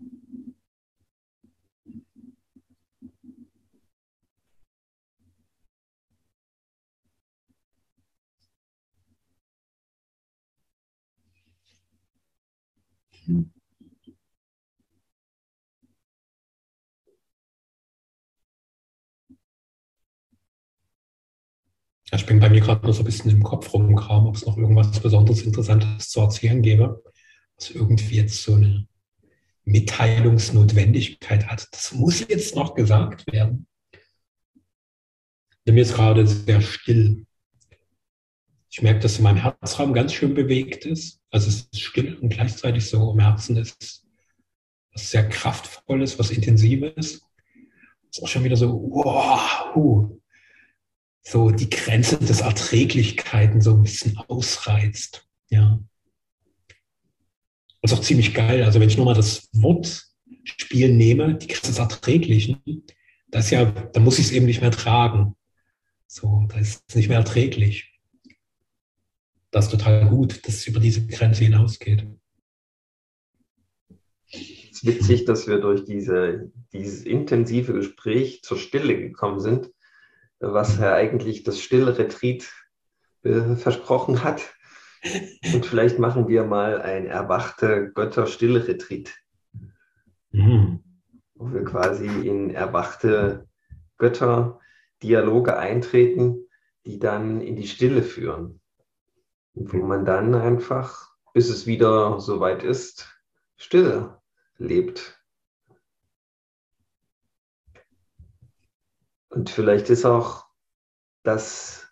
Da springt bei mir gerade noch so ein bisschen im Kopf rum im Kram, ob es noch irgendwas besonders Interessantes zu erzählen gäbe, was irgendwie jetzt so eine Mitteilungsnotwendigkeit hat. Das muss jetzt noch gesagt werden. Mir ist gerade sehr still. Ich merke, dass in meinem Herzraum ganz schön bewegt ist. Also es ist still und gleichzeitig so im Herzen ist was sehr Kraftvolles, was Intensives. Es ist auch schon wieder so, wow, huh, so die Grenze des Erträglichkeiten so ein bisschen ausreizt. Ja. Das ist auch ziemlich geil. Also wenn ich nur mal das Wortspiel nehme, die Grenze des Erträglichen, das ja, da muss ich es eben nicht mehr tragen. So, da ist es nicht mehr erträglich. Das ist total gut, dass es über diese Grenze hinausgeht. ist witzig, dass wir durch diese, dieses intensive Gespräch zur Stille gekommen sind, was ja eigentlich das Stille-Retreat äh, versprochen hat. Und vielleicht machen wir mal ein erwachte Götter-Stille-Retreat, Mhm. wo wir quasi in erwachte Götter-Dialoge eintreten, die dann in die Stille führen. Und wo man dann einfach, bis es wieder soweit ist, still lebt. Und vielleicht ist auch das,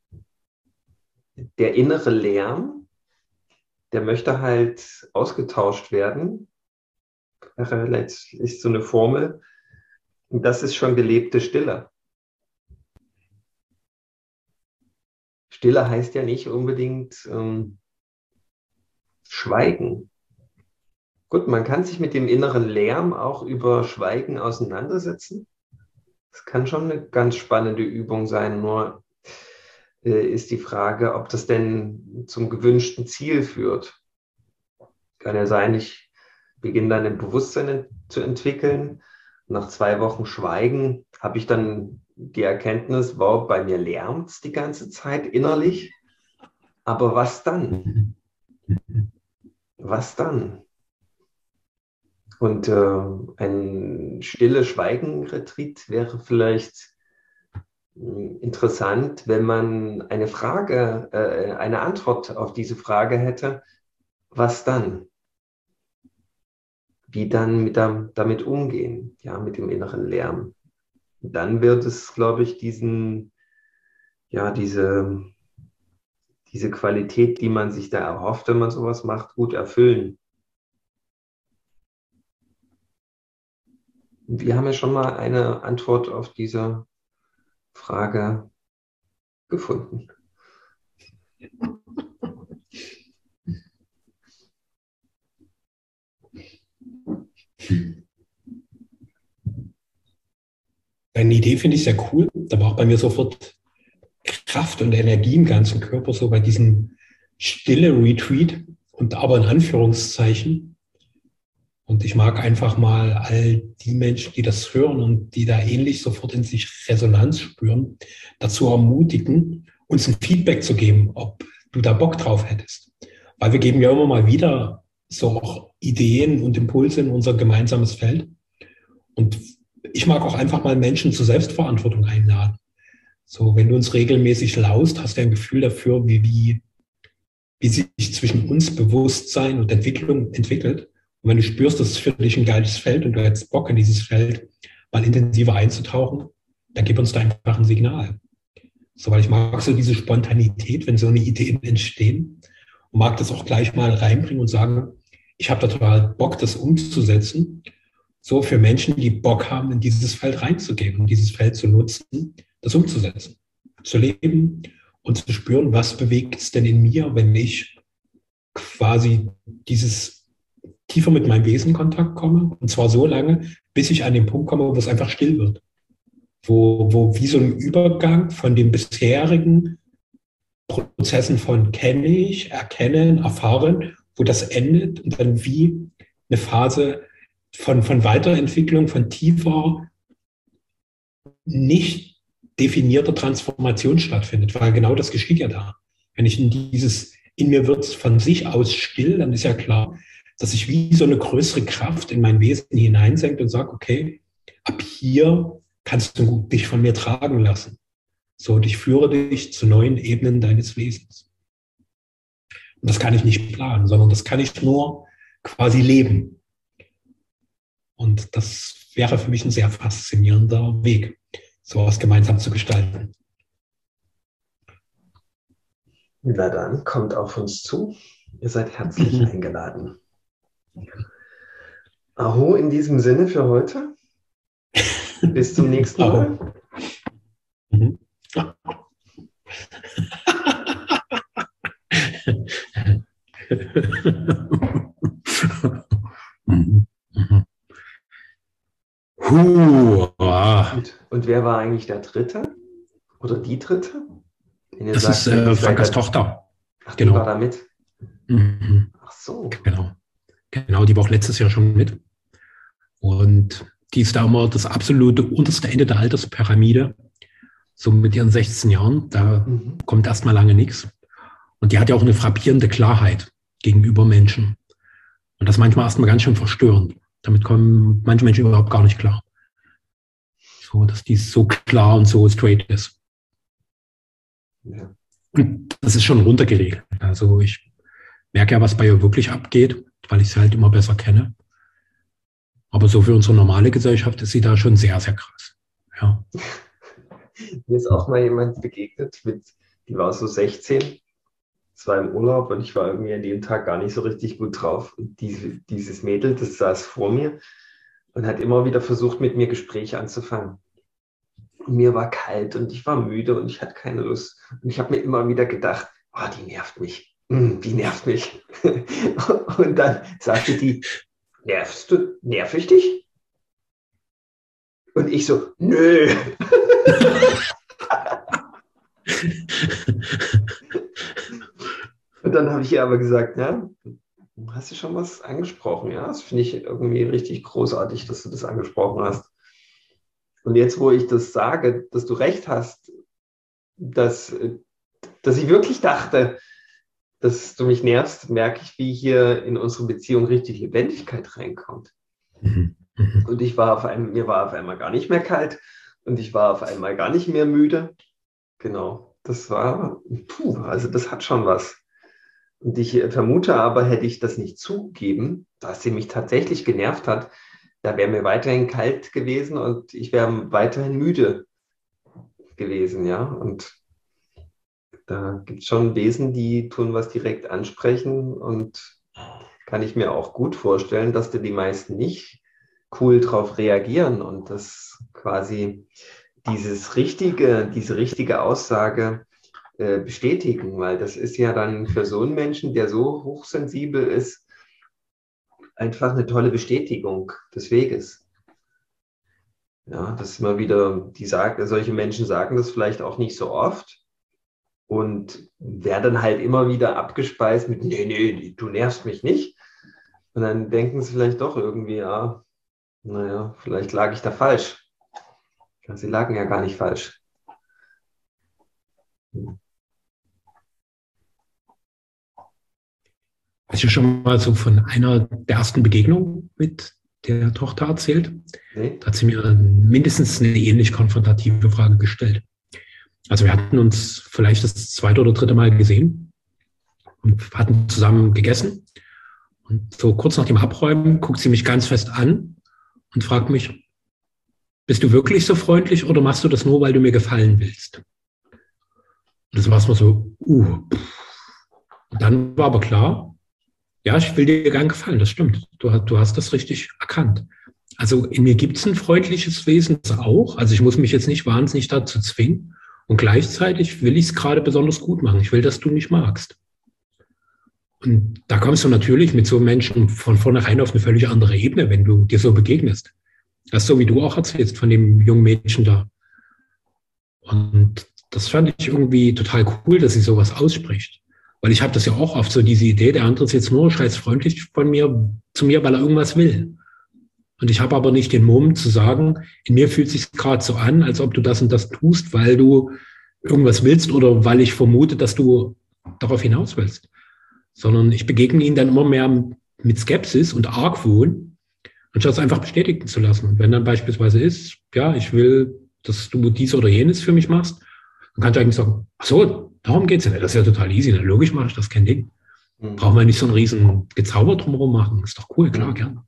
der innere Lärm, der möchte halt ausgetauscht werden. Wäre letztlich so eine Formel. Und das ist schon gelebte Stille. Stille heißt ja nicht unbedingt ähm, Schweigen. Gut, man kann sich mit dem inneren Lärm auch über Schweigen auseinandersetzen. Das kann schon eine ganz spannende Übung sein, nur äh, ist die Frage, ob das denn zum gewünschten Ziel führt. Kann ja sein, ich beginne dann ein Bewusstsein zu entwickeln. Nach zwei Wochen Schweigen habe ich dann die Erkenntnis, wow, bei mir lärmt es die ganze Zeit innerlich. Aber was dann? Was dann? Und äh, ein stille Schweigen-Retreat wäre vielleicht äh, interessant, wenn man eine Frage, äh, eine Antwort auf diese Frage hätte. Was dann? Wie dann mit der, damit umgehen, ja, mit dem inneren Lärm. Dann wird es, glaube ich, diesen, ja, diese, diese Qualität, die man sich da erhofft, wenn man sowas macht, gut erfüllen. Wir haben ja schon mal eine Antwort auf diese Frage gefunden. Deine Idee finde ich sehr cool. Da war auch bei mir sofort Kraft und Energie im ganzen Körper, so bei diesem stille Retreat und aber in Anführungszeichen. Und ich mag einfach mal all die Menschen, die das hören und die da ähnlich sofort in sich Resonanz spüren, dazu ermutigen, uns ein Feedback zu geben, ob du da Bock drauf hättest. Weil wir geben ja immer mal wieder so auch Ideen und Impulse in unser gemeinsames Feld. Und ich mag auch einfach mal Menschen zur Selbstverantwortung einladen. So, wenn du uns regelmäßig laust, hast du ein Gefühl dafür, wie, wie, wie sich zwischen uns Bewusstsein und Entwicklung entwickelt. Und wenn du spürst, das ist für dich ein geiles Feld und du hättest Bock in dieses Feld mal intensiver einzutauchen, dann gib uns da einfach ein Signal. So, weil ich mag so diese Spontanität, wenn so eine Ideen entstehen, und mag das auch gleich mal reinbringen und sagen, ich habe da total Bock, das umzusetzen. So für Menschen, die Bock haben, in dieses Feld reinzugehen und dieses Feld zu nutzen, das umzusetzen, zu leben und zu spüren, was bewegt es denn in mir, wenn ich quasi dieses tiefer mit meinem Wesen in Kontakt komme. Und zwar so lange, bis ich an den Punkt komme, wo es einfach still wird. Wo, wo wie so ein Übergang von den bisherigen Prozessen von kenne ich, erkennen, erfahren, wo das endet und dann wie eine Phase von, von Weiterentwicklung, von tiefer, nicht definierter Transformation stattfindet. Weil genau das geschieht ja da. Wenn ich in dieses, in mir wird es von sich aus still, dann ist ja klar, dass ich wie so eine größere Kraft in mein Wesen hineinsenkt und sage, okay, ab hier kannst du dich von mir tragen lassen. So, und ich führe dich zu neuen Ebenen deines Wesens. Und das kann ich nicht planen, sondern das kann ich nur quasi leben. Und das wäre für mich ein sehr faszinierender Weg, sowas gemeinsam zu gestalten. Na dann, kommt auf uns zu. Ihr seid herzlich mhm. eingeladen. Aho in diesem Sinne für heute. Bis zum nächsten Mal. Mhm. Huh. Und, und wer war eigentlich der Dritte? Oder die Dritte? Das sagt, ist äh, Frankas Tochter. Ach, die genau. war da mit? Mhm. Ach so. Genau. Genau, die war auch letztes Jahr schon mit. Und die ist da immer das absolute unterste Ende der Alterspyramide. So mit ihren sechzehn Jahren, da mhm. kommt erstmal lange nichts. Und die hat ja auch eine frappierende Klarheit gegenüber Menschen. Und das ist manchmal erstmal ganz schön verstörend. Damit kommen manche Menschen überhaupt gar nicht klar. So, dass die so klar und so straight ist. Ja. Und das ist schon runtergeregelt. Also ich merke ja, was bei ihr wirklich abgeht, weil ich sie halt immer besser kenne. Aber so für unsere normale Gesellschaft ist sie da schon sehr, sehr krass. Ja. Mir ist auch mal jemand begegnet, mit, die war so sechzehn, es war im Urlaub und ich war irgendwie an dem Tag gar nicht so richtig gut drauf. Und diese, dieses Mädel, das saß vor mir und hat immer wieder versucht, mit mir Gespräche anzufangen. Und mir war kalt und ich war müde und ich hatte keine Lust. Und ich habe mir immer wieder gedacht, oh, die nervt mich, die nervt mich. Und dann sagte die, nervst du, nerv ich dich? Und ich so, nö. Und dann habe ich ihr aber gesagt, ja, hast du schon was angesprochen? Ja, das finde ich irgendwie richtig großartig, dass du das angesprochen hast. Und jetzt, wo ich das sage, dass du recht hast, dass, dass ich wirklich dachte, dass du mich nervst, merke ich, wie hier in unsere Beziehung richtig Lebendigkeit reinkommt. Mhm. Mhm. Und ich war auf einmal, mir war auf einmal gar nicht mehr kalt und ich war auf einmal gar nicht mehr müde. Genau, das war, puh, also das hat schon was. Und ich vermute aber, hätte ich das nicht zugegeben, dass sie mich tatsächlich genervt hat, da wäre mir weiterhin kalt gewesen und ich wäre weiterhin müde gewesen, ja. Und da gibt es schon Wesen, die tun was direkt ansprechen und kann ich mir auch gut vorstellen, dass da die meisten nicht cool drauf reagieren und das quasi dieses richtige, diese richtige Aussage äh, bestätigen, weil das ist ja dann für so einen Menschen, der so hochsensibel ist, einfach eine tolle Bestätigung des Weges. Ja, das ist immer wieder, die sagen, solche Menschen sagen das vielleicht auch nicht so oft und werden halt immer wieder abgespeist mit, nee, nee, du nervst mich nicht. Und dann denken sie vielleicht doch irgendwie, ja, naja, vielleicht lag ich da falsch. Sie lagen ja gar nicht falsch. Hast du schon mal so von einer der ersten Begegnungen mit der Tochter erzählt? Nee. Da hat sie mir mindestens eine ähnlich konfrontative Frage gestellt. Also wir hatten uns vielleicht das zweite oder dritte Mal gesehen und hatten zusammen gegessen. Und so kurz nach dem Abräumen guckt sie mich ganz fest an und fragt mich, bist du wirklich so freundlich oder machst du das nur, weil du mir gefallen willst? Und das war erstmal so, uh. Und dann war aber klar, ja, ich will dir gern gefallen, das stimmt. Du, du hast das richtig erkannt. Also in mir gibt es ein freundliches Wesen auch. Also ich muss mich jetzt nicht wahnsinnig dazu zwingen. Und gleichzeitig will ich es gerade besonders gut machen. Ich will, dass du mich magst. Und da kommst du natürlich mit so Menschen von vornherein auf eine völlig andere Ebene, wenn du dir so begegnest. Das ist so, wie du auch erzählst von dem jungen Mädchen da. Und das fand ich irgendwie total cool, dass sie sowas ausspricht. Weil ich habe das ja auch oft so, diese Idee, der andere ist jetzt nur scheiß freundlich von mir zu mir, weil er irgendwas will. Und ich habe aber nicht den Mumm zu sagen, in mir fühlt es sich gerade so an, als ob du das und das tust, weil du irgendwas willst oder weil ich vermute, dass du darauf hinaus willst. Sondern ich begegne ihnen dann immer mehr mit Skepsis und Argwohn, anstatt es einfach bestätigen zu lassen. Und wenn dann beispielsweise ist, ja, ich will, dass du dies oder jenes für mich machst, dann kannst du eigentlich sagen, ach so, darum geht es ja nicht. Das ist ja total easy. Na, logisch mache ich das, kein Ding. Mhm. Brauchen wir nicht so einen riesen Gezauber drumherum machen. Ist doch cool, klar, mhm. gerne.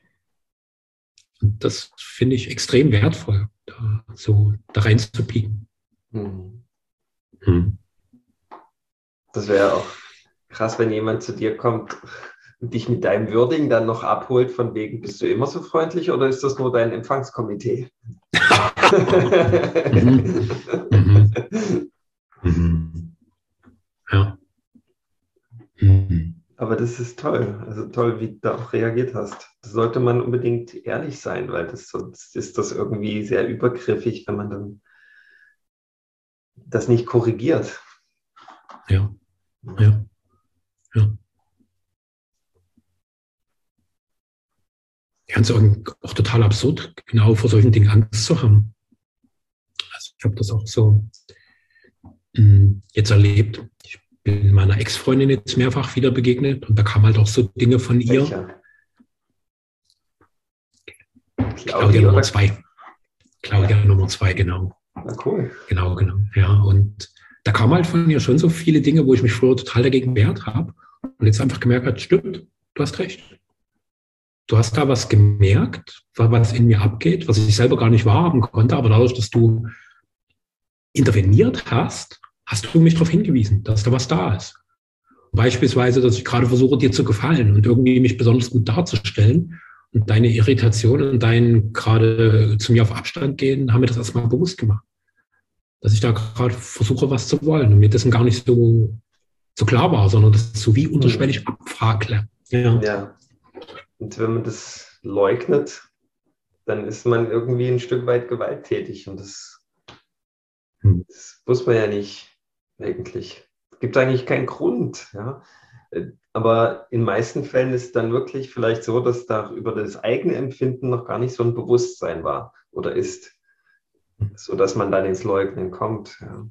Und das finde ich extrem wertvoll, da so da rein zu pieken. Mhm. Mhm. Das wäre auch krass, wenn jemand zu dir kommt und dich mit deinem Würdigen dann noch abholt, von wegen, bist du immer so freundlich oder ist das nur dein Empfangskomitee? mhm. Mhm. Mhm. Ja. Mhm. Aber das ist toll, also toll, wie du darauf reagiert hast. Das sollte man unbedingt ehrlich sein, weil das, sonst ist das irgendwie sehr übergriffig, wenn man dann das nicht korrigiert. Ja, ja, ja. ganz auch total absurd, genau vor solchen Dingen Angst zu haben. Also ich habe das auch so mh, jetzt erlebt. Ich bin meiner Ex-Freundin jetzt mehrfach wieder begegnet und da kamen halt auch so Dinge von ihr. Welcher? Claudia Nummer zwei. Claudia ja. Nummer zwei, genau. Na cool. Genau, genau. Ja, und da kamen halt von ihr schon so viele Dinge, wo ich mich früher total dagegen gewehrt habe und jetzt einfach gemerkt habe, stimmt, du hast recht. Du hast da was gemerkt, was in mir abgeht, was ich selber gar nicht wahrhaben konnte, aber dadurch, dass du interveniert hast, hast du mich darauf hingewiesen, dass da was da ist. Beispielsweise, dass ich gerade versuche, dir zu gefallen und irgendwie mich besonders gut darzustellen. Und deine Irritation und dein gerade zu mir auf Abstand gehen, haben mir das erstmal bewusst gemacht. Dass ich da gerade versuche, was zu wollen und mir dessen gar nicht so, so klar war, sondern das so wie unterschwellig abfragle. Ja. ja. Und wenn man das leugnet, dann ist man irgendwie ein Stück weit gewalttätig. Und das, hm. das muss man ja nicht eigentlich. Es gibt eigentlich keinen Grund. Ja. Aber in meisten Fällen ist es dann wirklich vielleicht so, dass da über das eigene Empfinden noch gar nicht so ein Bewusstsein war oder ist, sodass man dann ins Leugnen kommt. Ja.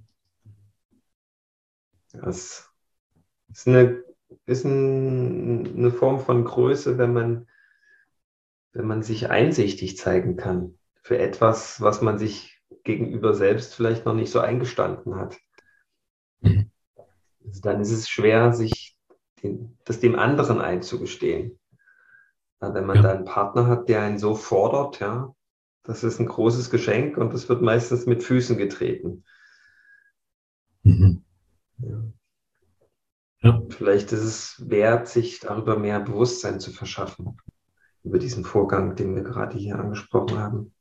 Das ist, eine, ist ein, eine Form von Größe, wenn man, wenn man sich einsichtig zeigen kann für etwas, was man sich gegenüber selbst vielleicht noch nicht so eingestanden hat. Mhm. Also dann ist es schwer, sich Den, das dem anderen einzugestehen. Ja, wenn man ja. da einen Partner hat, der einen so fordert, ja, das ist ein großes Geschenk und das wird meistens mit Füßen getreten. Mhm. Ja. Ja. Vielleicht ist es wert, sich darüber mehr Bewusstsein zu verschaffen, über diesen Vorgang, den wir gerade hier angesprochen haben.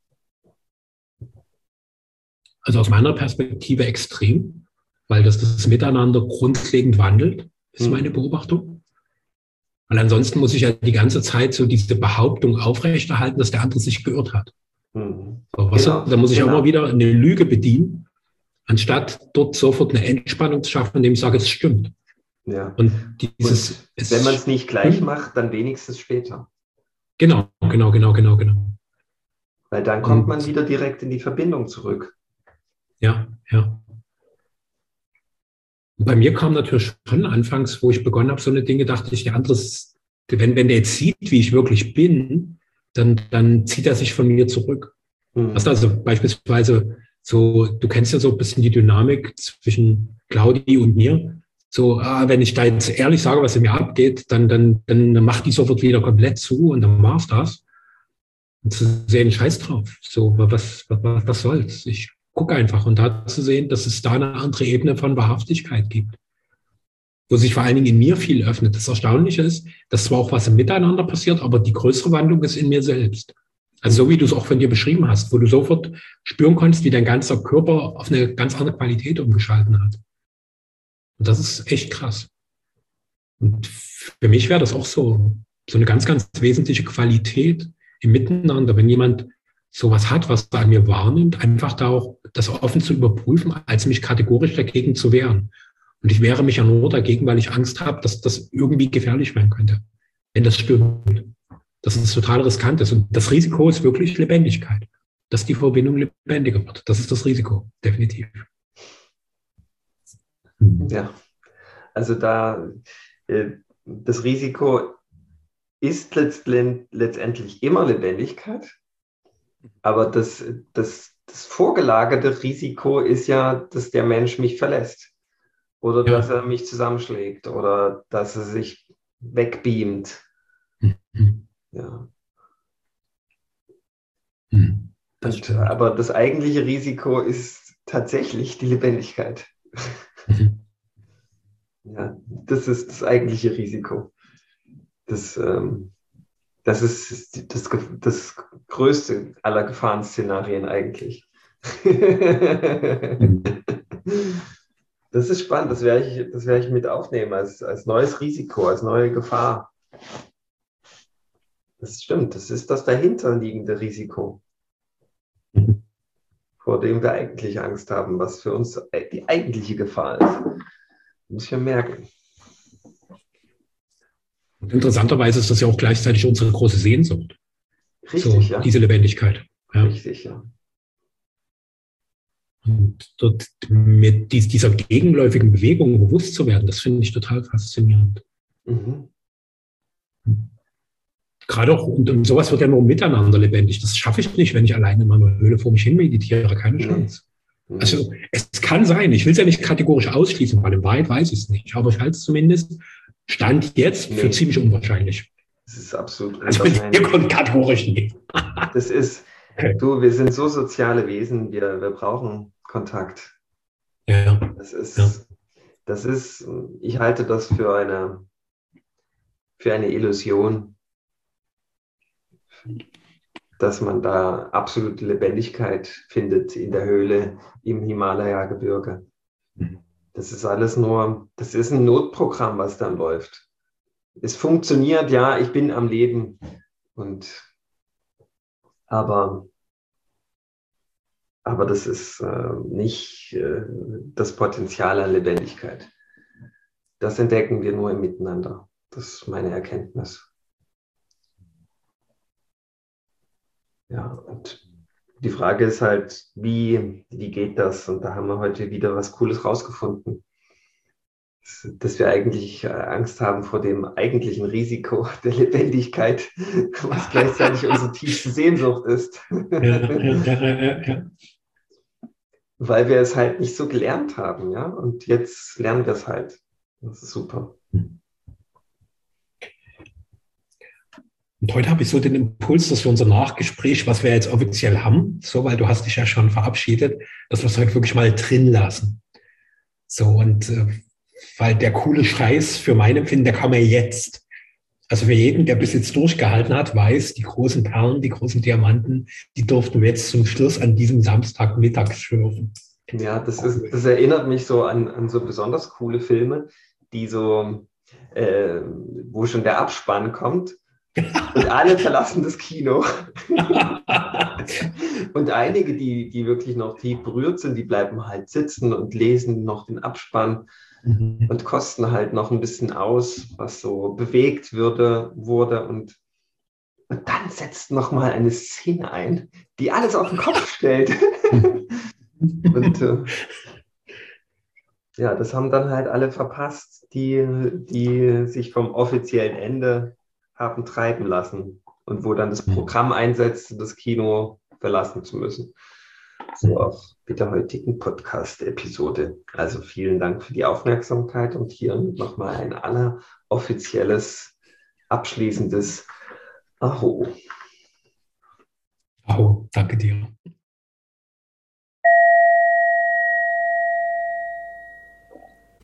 Also aus meiner Perspektive extrem, weil das das Miteinander grundlegend wandelt. Ist meine Beobachtung. Weil ansonsten muss ich ja die ganze Zeit so diese Behauptung aufrechterhalten, dass der andere sich geirrt hat. Mhm. So, was genau, da muss ich genau. auch immer wieder eine Lüge bedienen, anstatt dort sofort eine Entspannung zu schaffen, indem ich sage, es stimmt. Ja. Und, dieses, Und es wenn man es nicht gleich hm? macht, dann wenigstens später. Genau, genau, genau, genau, genau. Weil dann kommt Und, man wieder direkt in die Verbindung zurück. Ja, ja. Bei mir kam natürlich schon anfangs, wo ich begonnen habe, so eine Dinge, dachte ich, der andere, wenn, wenn der jetzt sieht, wie ich wirklich bin, dann, dann zieht er sich von mir zurück. Mhm. Also beispielsweise so, du kennst ja so ein bisschen die Dynamik zwischen Claudi und mir. So, ah, wenn ich da jetzt ehrlich sage, was in mir abgeht, dann, dann, dann macht die sofort wieder komplett zu und dann war's das. Und zu sehen, scheiß drauf. So, was, was, was soll's? Ich guck einfach und da zu sehen, dass es da eine andere Ebene von Wahrhaftigkeit gibt, wo sich vor allen Dingen in mir viel öffnet. Das Erstaunliche ist, dass zwar auch was im Miteinander passiert, aber die größere Wandlung ist in mir selbst. Also so wie du es auch von dir beschrieben hast, wo du sofort spüren konntest, wie dein ganzer Körper auf eine ganz andere Qualität umgeschalten hat. Und das ist echt krass. Und für mich wäre das auch so, so eine ganz, ganz wesentliche Qualität im Miteinander, wenn jemand sowas hat, was er an mir wahrnimmt, einfach da auch das offen zu überprüfen, als mich kategorisch dagegen zu wehren. Und ich wehre mich ja nur dagegen, weil ich Angst habe, dass das irgendwie gefährlich werden könnte, wenn das stimmt. Dass es total riskant ist. Und das Risiko ist wirklich Lebendigkeit, dass die Verbindung lebendiger wird. Das ist das Risiko, definitiv. Ja, also da äh, das Risiko ist letztendlich immer Lebendigkeit. Aber das, das, das vorgelagerte Risiko ist ja, dass der Mensch mich verlässt oder ja. dass er mich zusammenschlägt oder dass er sich wegbeamt. Mhm. Ja. Mhm. Das Und, aber das eigentliche Risiko ist tatsächlich die Lebendigkeit. Mhm. Ja, das ist das eigentliche Risiko. Das ähm, Das ist das, das größte aller Gefahrenszenarien eigentlich. Das ist spannend, das werde ich, das werde ich mit aufnehmen als, als neues Risiko, als neue Gefahr. Das stimmt, das ist das dahinterliegende Risiko, vor dem wir eigentlich Angst haben, was für uns die eigentliche Gefahr ist. Muss ich merken. Und interessanterweise ist das ja auch gleichzeitig unsere große Sehnsucht. Richtig, so, ja. diese Lebendigkeit. Ja. Richtig, ja. Und dort mit dieser gegenläufigen Bewegung bewusst zu werden, das finde ich total faszinierend. Mhm. Gerade auch, und, und sowas wird ja nur miteinander lebendig. Das schaffe ich nicht, wenn ich alleine in meiner Höhle vor mich hin meditiere. Keine nee. Chance. Nee. Also es kann sein, ich will es ja nicht kategorisch ausschließen, weil im Wald weiß ich es nicht. Aber ich halte es zumindest Stand jetzt nee. für ziemlich unwahrscheinlich. Das ist absolut also unwahrscheinlich. Also kategorisch nicht. Das ist, okay. Du, wir sind so soziale Wesen, wir, wir brauchen Kontakt. Ja. Das ist, ja. das ist, ich halte das für eine, für eine Illusion, dass man da absolute Lebendigkeit findet in der Höhle im Himalaya-Gebirge. Das ist alles nur, das ist ein Notprogramm, was dann läuft. Es funktioniert, ja, ich bin am Leben, und, aber, aber das ist äh, nicht äh, das Potenzial an Lebendigkeit. Das entdecken wir nur im Miteinander. Das ist meine Erkenntnis. Ja, und die Frage ist halt, wie, wie geht das? Und da haben wir heute wieder was Cooles rausgefunden. Dass wir eigentlich Angst haben vor dem eigentlichen Risiko der Lebendigkeit, was gleichzeitig unsere tiefste Sehnsucht ist. Ja, ja, ja, ja. Weil wir es halt nicht so gelernt haben, ja. Und jetzt lernen wir es halt. Das ist super. Und heute habe ich so den Impuls, dass wir unser Nachgespräch, was wir jetzt offiziell haben, so, weil du hast dich ja schon verabschiedet, dass wir es heute wirklich mal drin lassen. So, und äh, weil der coole Scheiß für mein Empfinden, der kam ja jetzt. Also für jeden, der bis jetzt durchgehalten hat, weiß, die großen Perlen, die großen Diamanten, die durften wir jetzt zum Schluss an diesem Samstagmittag schürfen. Ja, das ist, das erinnert mich so an, an so besonders coole Filme, die so, äh, wo schon der Abspann kommt. Und alle verlassen das Kino. Und einige, die, die wirklich noch tief berührt sind, die bleiben halt sitzen und lesen noch den Abspann mhm. und kosten halt noch ein bisschen aus, was so bewegt würde, wurde. Und, und dann setzt noch mal eine Szene ein, die alles auf den Kopf stellt. Und äh, ja, das haben dann halt alle verpasst, die, die sich vom offiziellen Ende haben treiben lassen und wo dann das Programm einsetzt, das Kino verlassen zu müssen. So auch mit der heutigen Podcast-Episode. Also vielen Dank für die Aufmerksamkeit und hier nochmal ein alleroffizielles, abschließendes Aho. Aho, danke dir.